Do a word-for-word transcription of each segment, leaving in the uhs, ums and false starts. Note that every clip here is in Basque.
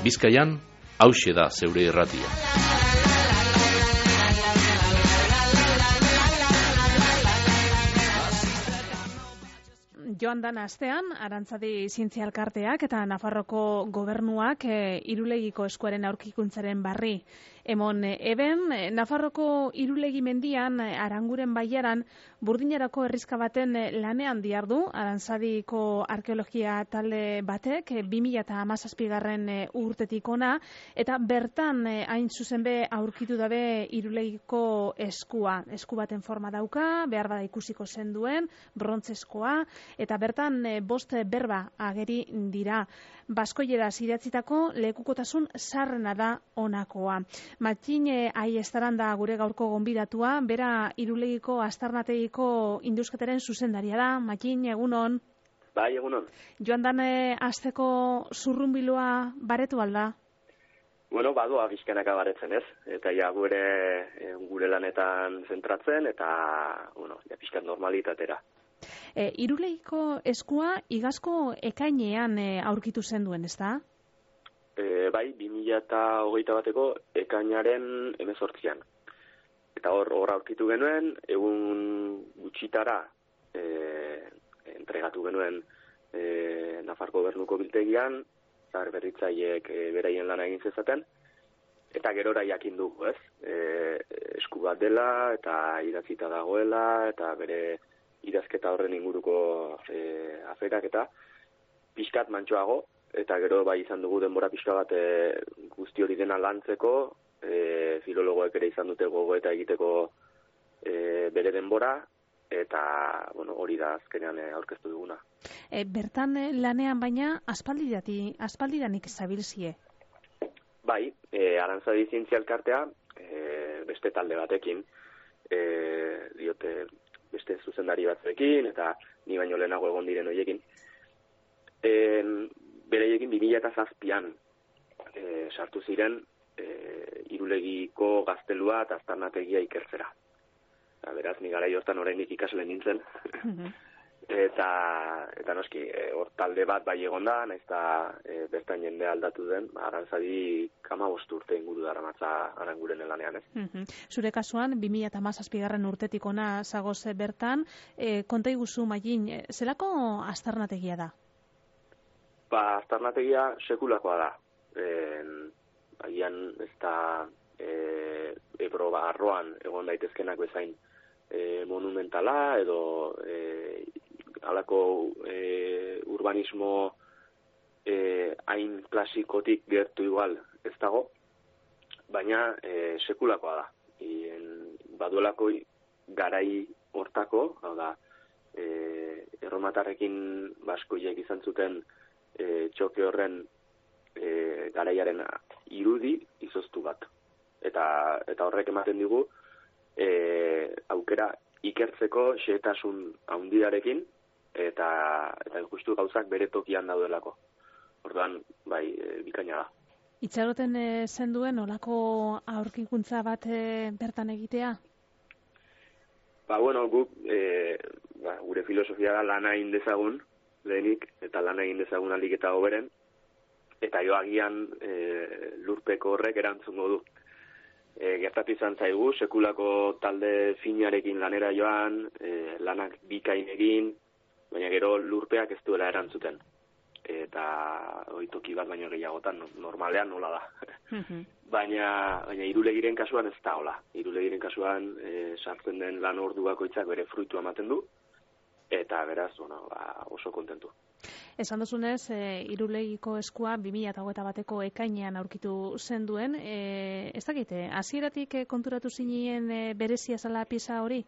Bizkaian, hauxe da zeure irratia. Joan dan astean, Arantzadi Zientzia Elkarteak eta Nafarroko gobernuak e, Irulegiko eskuaren aurkikuntzaren barri emon eben, Nafarroko Irulegi mendian, Aranguren baiaran, Burdinerako herrizka baten lanean diardu, Arantzadiko arkeologia talde batek, bi mila hamazazpigarren urtetik ona, eta bertan hain zuzen be aurkitu dabe Irulegiko eskua. Esku baten forma dauka, behar bada ikusiko zen duen, brontzeskoa, eta bertan bost berba ageri dira. Baskoieraz idatzitako lekukotasun sarrena da honakoa. Matxin Aiestaran da gure gaurko gonbidatua, bera Irulegiko Aztarnategiko Indusketaren zuzendaria da. Matxin, egunon? Bai, egunon. Joan dan asteko zurrunbilua baretu alda? Bueno, badoa bizkanaka baretzen ez, eta ja gure, gure lanetan zentratzen, eta, bueno, ja pixkat normalitatera. E, Irulegiko eskua igazko ekainean e, aurkitu zen duen, ez da? E, bai, bi mila hogeita bateko ekainaren hemezortzian. Eta hor, hor aurkitu genuen, egun gutxitara e, entregatu genuen e, Nafar gobernuko biltegian, zar berritzaileek e, beraien lana egin zezaten, eta gerora jakin dugu, ez? E, esku bat dela, eta idatzita dagoela, eta bere idazketa horren inguruko e, aferak eta pixkat mantxoago, eta gero bai izan dugu denbora pixka bat e, guzti hori dena lantzeko, e, filologoek ere izan dute gogoeta egiteko e, bere denbora, eta bueno, hori da azkenean e, aurkeztu duguna. E, bertan lanean baina aspaldidati, aspaldidanik zabilzie? Bai, e, Arantzadi Zientzia Elkartea e, beste talde batekin, e, diote beste zuzendari batzuekin, eta ni baino lehenago egon diren horiekin. E, bereiekin bi mila zazpian e, sartu ziren e, Irulegiko gaztelua eta aztarnategia ikertzera. Eta, beraz, ni garai hortan oraindik ikasle nintzen. eta, eta noski, hor e, talde bat bai egon da, nahiz eta e, bertan jende aldatu den, Arantzadi hamabost urte inguru daramatza Aranguren lanean, ez? Uh-huh. Zure kasuan, bi mila hamazazpigarren urtetik ona zagoz bertan, e, konta iguzu Magin, e, zelako aztarnategia da? Ba, aztarnategia sekulakoa da. E, agian ez da e, Ebro barroan egon daitezkenak bezain e, monumentala, edo e, halako e, urbanismo e, hain klasikotik gertu igual ez dago, baina e, sekulakoa da. Ien, baduelako garai hortako, hau da, e, erromatarrekin baskoiek izan zuten e, txoke horren e, garaiaren irudi izoztu bat. Eta, eta horrek ematen digu e, aukera ikertzeko xehetasun handiarekin, eta eta justu gauzak bere tokian daudelako. Orduan, bai, e, bikaina da. Itxaroten e, zen duen olako aurkikuntza bat e, bertan egitea? Ba, bueno, guk e, ba, gure filosofia da lana egin dezagun, lehenik, eta lana egin dezagun alik eta hoberen, eta jo agian e, lurpeko horrek erantzungo du. E, gertatu izan zaigu, sekulako talde finarekin lanera joan, e, lanak bikain egin, baina gero lurpeak ez duela erantzuten. Eta oitoki bat baino gehiagotan, normalean nola da. Uh-huh. Baina, baina Irulegiren kasuan ez da hola. Irulegiren kasuan e, sartzen den lan ordu bakoitzak bere fruitu ematen du, eta beraz, bueno, ba, oso kontentu. Esan duzunez, e, Irulegiko eskua bi mila hogeita bateko ekainean aurkitu zen duen, e, ez dakite, hasieratik e, konturatu zinien e, berezia zala pieza hori?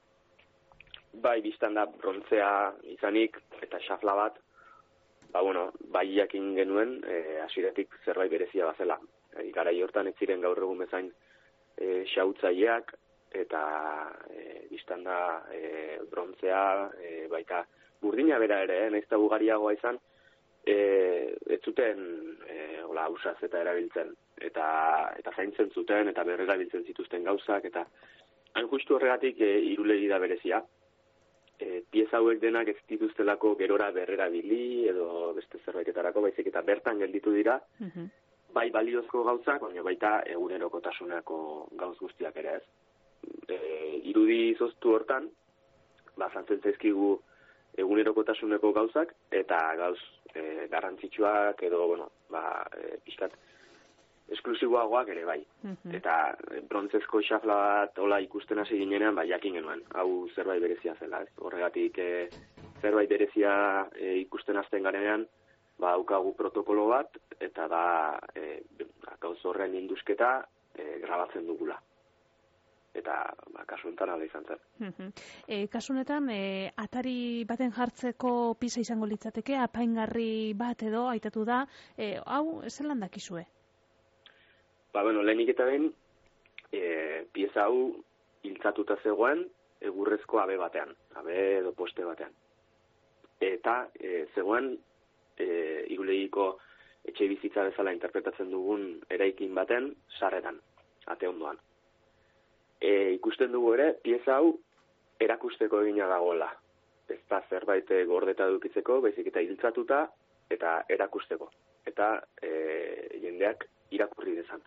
Bai, biztan da brontzea izanik eta xafla bat, ba, bueno, bai jakin genuen, e, hasieratik zerbait berezia bazela. E, garai hortan ez ziren gaur egun bezain e, xautzaileak, eta e, biztan da e, brontzea, e, baita burdina bera ere, eh, nahiz eta ugariagoa izan, e, ez zuten e, hola, ausaz eta erabiltzen, eta, eta zaintzen zuten, eta berrerabiltzen zituzten gauzak, eta hain justu horregatik e, Irulegi da berezia. E, pieza hauek denak ez dituztelako gerora berrerabili, edo beste zerbaitetarako, baizik eta bertan gelditu dira, uh-huh. bai baliozko gauzak, baina baita egunerokotasunako gauz guztiak ere ez. E, irudi izoztu hortan, ba, zantzen zaizkigu egunerokotasuneko gauzak, eta gauz e, garrantzitsuak edo, bueno, ba, e, pixkat, esklusiboagoak ere bai. Mm-hmm. Eta brontzezko xafla bat hola ikusten hasi ginenean, ba, jakin genuen, hau zerbait berezia zela, ez? Horregatik e, zerbait berezia e, ikusten hasten garenean, ba, daukagu protokolo bat, eta da e, gauz horren indusketa e, grabatzen dugula. Eta ba, kasu honetan ala izan zen. Mm-hmm. E, kasu honetan, e, atari baten jartzeko pisa izango litzateke, apaingarri bat edo aitatu da, e, hau zelan dakizue? Ba, bueno, lehenik eta behin, e, pieza hau hiltzatuta zegoen egurrezko abe batean, abe edo poste batean. Eta e, zegoen e, irulegiko etxe bizitza bezala interpretatzen dugun eraikin baten sarreran, ate ondoan. E, ikusten dugu ere, pieza hau erakusteko egina dagoela. Ez da zerbait gordeta dukitzeko, baizik eta hiltzatuta eta erakusteko. Eta e, jendeak irakurri dezan.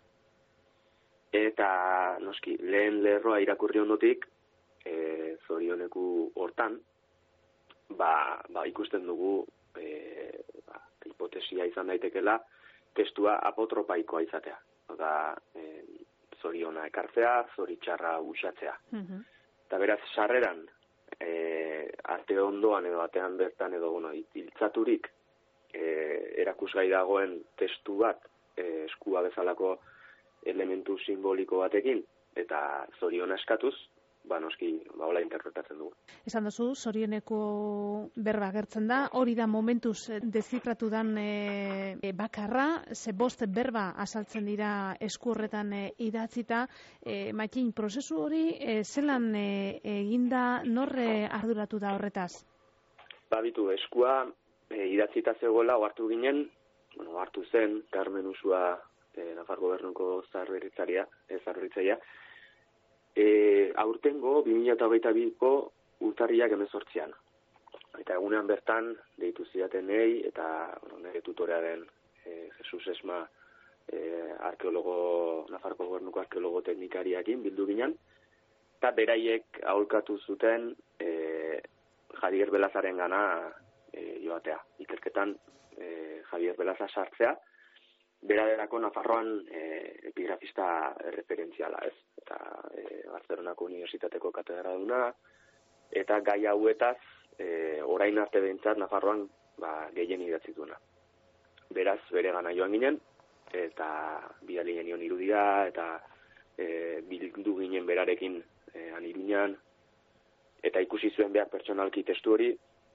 Eta, noski, lehen lerroa irakurri ondotik, e, zorioneku hortan, ba, ba ikusten dugu e, ba, hipotesia izan daitekela, testua apotropaikoa izatea. Oda, e, zoriona ekartzea, zoritxarra usatzea. Mm-hmm. Eta beraz, sarreran, e, arte ondoan edo atean bertan edo, bueno, hiltzaturik, e, erakusgai dagoen testu bat, e, eskua bezalako elementu simboliko batekin, eta zoriona eskatuz, ba, noski, ba, hola interpretatzen dugu. Esan duzu, zorioneko berba agertzen da, hori da momentuz dezifratu dan e, bakarra, ze bost berba azaltzen dira esku horretan e, idatzita, e, Matin, prozesu hori e, zelan e, eginda norre arduratu da horretaz? Ba, bitu, eskua e, idatzita zegoela, ohartu ginen, bueno, ohartu zen, Carmen Usua, E, Nafar gobernuko zarberitzaria, e, zarberitzaia, e, aurtengo bi mila hogeita biko urtarriak hemezortzian. Eta egunean bertan, deitu zidatenei, eta bueno, nire tutorea den e, Jesus Esma, e, arkeologo, Nafarko gobernuko arkeologo teknikariakin bildu ginen, eta beraiek aholkatu zuten e, Javier Belazaren gana e, joatea. Ikerketan e, Javier Belaza sartzea, bera derako Nafarroan e, epigrafista referentziala, ez? Eta e, Barcelonako Unibertsitateko katedraduna, eta gai hauetaz, e, orain arte behintzat Nafarroan ba, gehien idatzi duena. Beraz, bere gana joan ginen, eta bidali genion irudia, eta e, bildu ginen berarekin e, Iruñan, eta ikusi zuen behar pertsonalki testu hori,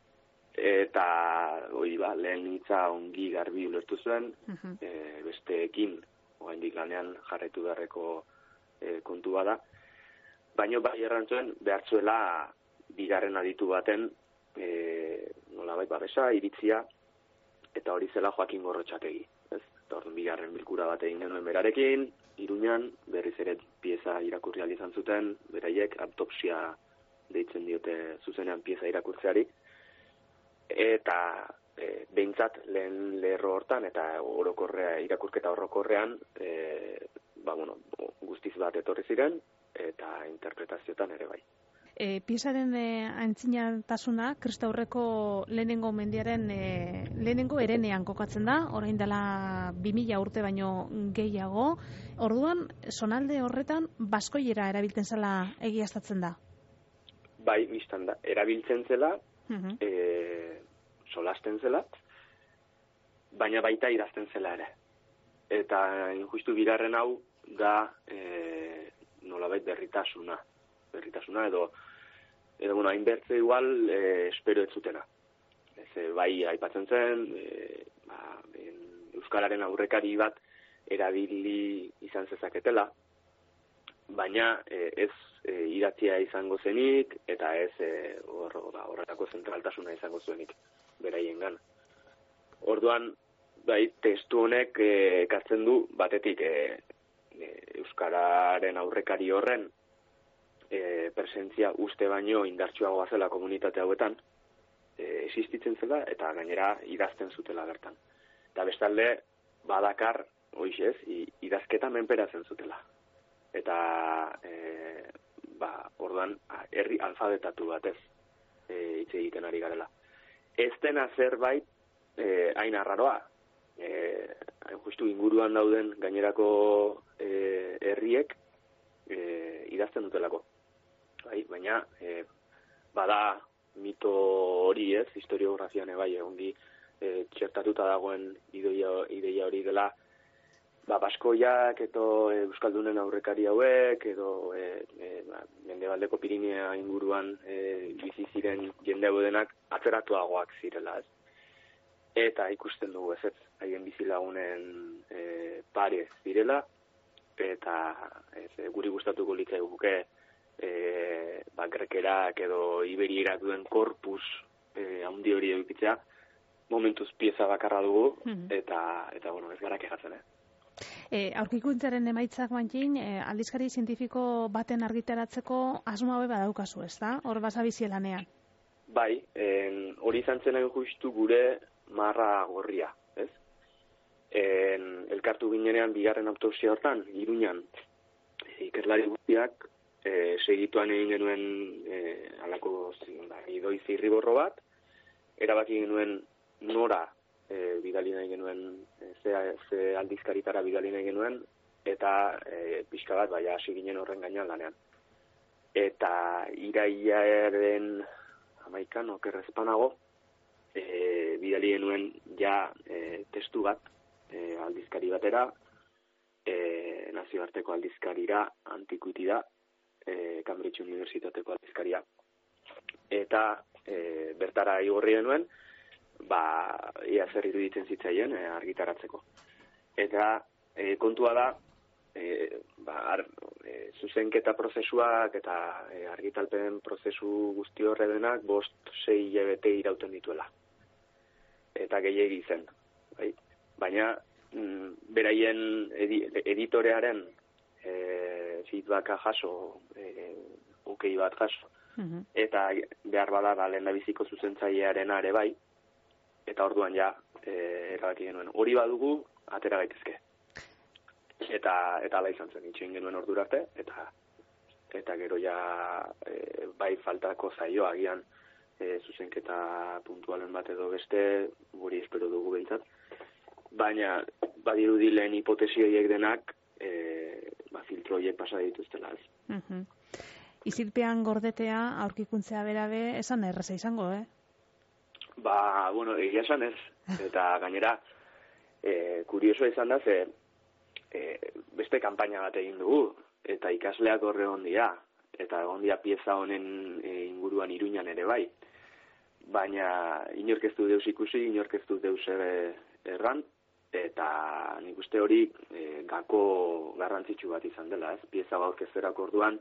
eta hori ba, lehen hitza ongi garbi ulertu zuen, uh-huh. e, besteekin, oraindik lanean jarraitu beharreko e, kontua da. Baina bai errantzuen behartzuela bigarren aditu baten e, nolabait babesa, iritzia, eta hori zela Joakin Gorrotxategi. Ez? Eta orduan bigarren bilkura bat egin genuen berarekin, Iruñan, berriz ere pieza irakurri ahal izan zuten, beraiek autopsia deitzen diote zuzenean pieza irakurtzeari, eta e, behintzat lehen lerro hortan eta orokorrea, irakurketa orokorrean e, ba, bueno, guztiz bat etorri ziren eta interpretazioetan ere bai. E, piezaren e, antzinatasuna Kristaurreko lehenengo mendiaren e, lehenengo erenean kokatzen da, orain dela bi mila urte baino gehiago. Orduan, sonalde horretan baskoiera erabiltzen zela egiaztatzen da? Bai, biztan da, erabiltzen zela, Uh-huh. E, solasten zela, baina baita idazten zela ere. Eta injustu bigarren hau da e, nolabait berritasuna. Berritasuna edo, edo bueno, hainbertze igual e, espero ez zutena. Ez, e, bai aipatzen zen, e, ba, ben, Euskararen aurrekari bat erabili izan zezaketela, baina e, ez e, idatzia izango zenik, eta ez e, hor, horretako zentraltasuna izango zuenik beraiengan. Orduan, bai, testu honek e, ekartzen du batetik e, e, Euskararen aurrekari horren e, presentzia uste baino indartsuagoa zela komunitate hauetan, e, existitzen zela, eta gainera idazten zutela bertan. Eta bestalde, badakar hoiz ez, idazketa menperatzen zutela. Eta, e, ba, orduan, herri alfabetatu batez e, hitz egiten ari garela. Ez dena zerbait, e, hain arraroa. E, justu inguruan dauden gainerako e, herriek e, idazten dutelako. Bai, baina, e, bada mito hori ez, historiografian ebai, egondi e, txertatuta dagoen ideia, ideia hori dela, ba, baskoiak edo e, euskaldunen aurrekari hauek, edo e, e, ba, Mendebaldeko Pirinea inguruan e, bizi ziren jende denak atzeratuagoak zirela ez. Eta ikusten dugu ez ez, haien bizilagunen e, pare zirela, eta ez, guri gustatuko litzaiguke e, ba, grekerak edo iberierak duen korpus e, handi hori edukitzea, momentuz pieza bakarra dugu, mm-hmm. eta, eta bueno, ez gara kejatzen, eh? E, aurkikuntzaren emaitzak bantin, e, aldizkari zientifiko baten argitaratzeko asmo hau badaukazu, ez da? Hor basabizi lanean. Bai, en, hori izan zen justu gure marra gorria, ez? En, elkartu ginenean bigarren autopsia hortan, Iruñan, ikerlari guztiak e, segituan egin genuen e, alako da, idoi zirriborro bat, erabaki genuen nora e, bidali nahi genuen, e, ze, ze aldizkaritara bidali nahi genuen, eta e, pixka bat, baina hasi ginen horren gainean lanean. Eta iraiaren amaikan, okerrezpanago, e, bidali genuen ja e, testu bat, e, aldizkari batera, e, nazioarteko aldizkarira, Antiquity-da, e, Cambridge Universitateko aldizkaria. Eta e, bertara igorri genuen, ba, ia zer iruditzen zitzaien e, argitaratzeko. Eta e, kontua da, e, ba, ar, e, zuzenketa prozesuak eta e, argitalpen prozesu guzti horre denak bost, sei hilabete irauten dituela. Eta gehiegi zen. Bai? Baina, mm, beraien edi, editorearen e, feedbacka jaso, e, okei bat jaso, mm-hmm. eta behar bada da lehendabiziko zuzentzailearen are bai, eta orduan ja, e, erabaki genuen. Hori badugu, atera gaitezke. Eta eta ala izan zen, itxoin genuen ordura arte, eta eta gero ja e, bai faltako zaio agian e, zuzenketa puntualen bat edo beste, guri espero dugu behintzat. Baina badirudi lehen hipotesi horiek denak e, ba, filtro horiek pasa dituztela ez. Uh-huh. Izilpean gordetea aurkikuntzea berabe esan erreza izango, eh? Ba, bueno, egia esan ez. Eta gainera, e, kuriosoa izan da, ze e, beste kanpaina bat egin dugu, eta ikasleak horre ondia, eta ondia pieza honen e, inguruan Iruñan ere bai. Baina inork ez du deus ikusi, inork ez du deus erran, eta nik uste hori e, gako garrantzitsu bat izan dela, ez? Pieza aurkezterako orduan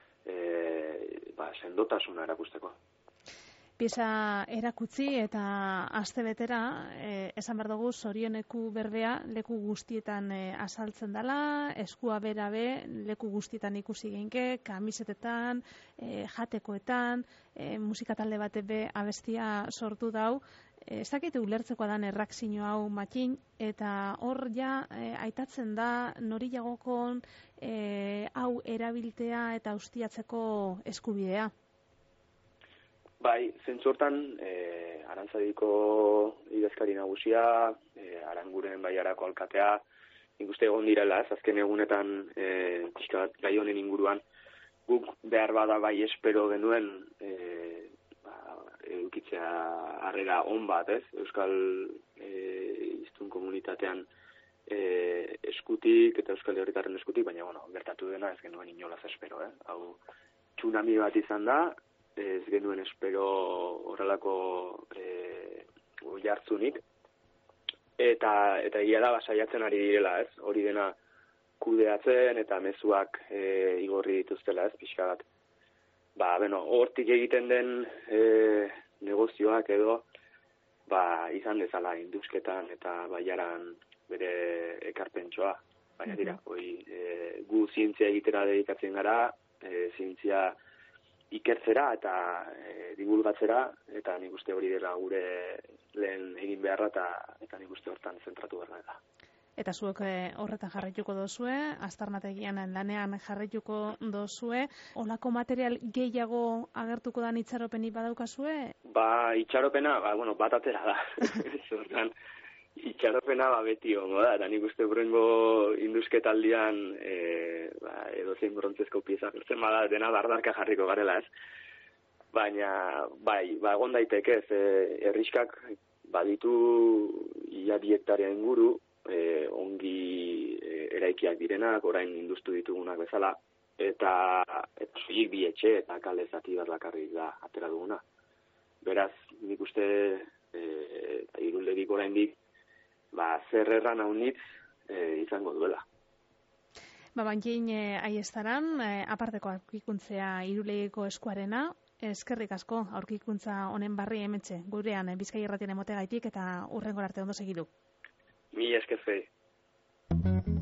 e, ba, sendotasuna erakusteko. Pieza erakutzi eta aste betera, eh, esan behar dugu, zorioneku berbea leku guztietan eh, azaltzen dela, eskua berabe leku guztietan ikusi geinke, kamisetetan, eh, jatekoetan, eh, musika talde bate be abestia sortu dau, eh, ez dakite ulertzeko dan errakzio hau makin, eta hor ja eh, aitatzen da nori jagokon eh, hau erabiltea eta ustiatzeko eskubidea. Bai, zentzu hortan, e, Arantzadiko idazkari nagusia, e, Aranguren baiarako alkatea, nik uste egon direla, ez azken egunetan e, gai honen inguruan, guk behar bada bai espero genuen e, ba, edukitzea harrera on bat, ez? Euskal e, hiztun komunitatean e, eskutik eta Euskal Herritarren eskutik, baina bueno, gertatu dena ez genuen inolaz espero, eh? Hau tsunami bat izan da, ez genuen espero horrelako e, jartzunik, eta eta egia da basaiatzen ari direla, ez? Hori dena kudeatzen eta mezuak e, igorri dituztela, ez? Pixka bat. Ba, beno, hortik egiten den e, negozioak edo ba, izan dezala induzketan eta baiaran bere ekarpentsoa. Baina dira, hoi, e, gu zientzia egitera dedikatzen gara, e, zientzia ikertzera eta e, divulgatzera, eta nik uste hori dela gure lehen egin beharra eta, eta nik uste hortan zentratu behar da. eta zuek horretan jarraituko dozue, aztarnategian lanean jarraituko dozue. Olako material gehiago agertuko da itxaropeni badaukazue? Ba, itxaropena, ba, bueno, bat atera da. Zortan, itxaropena ba, beti ongo da, eta nik uste burrengo induzketaldian e, ba, edozein brontzezko pieza gertzen bada, dena dardarka jarriko garela ez. Baina, bai, ba, egon daiteke ez, e, erriskak baditu ia bi hektarea inguru, E, ongi e, eraikiak direnak, orain induztu ditugunak bezala, eta eta soilik bi etxe eta kale zati bat bakarrik da atera duguna. Beraz, nik uste e, Irulegik oraindik ba, zer erran haunitz e, izango duela. Ba, bankin e, aiestaran, e, aparteko aurkikuntzea Irulegiko eskuarena, eskerrik asko aurkikuntza honen barri hementxe, gurean Bizkai Irratien emotegaitik eta hurrengo arte ondo segidu. Mi esker fei.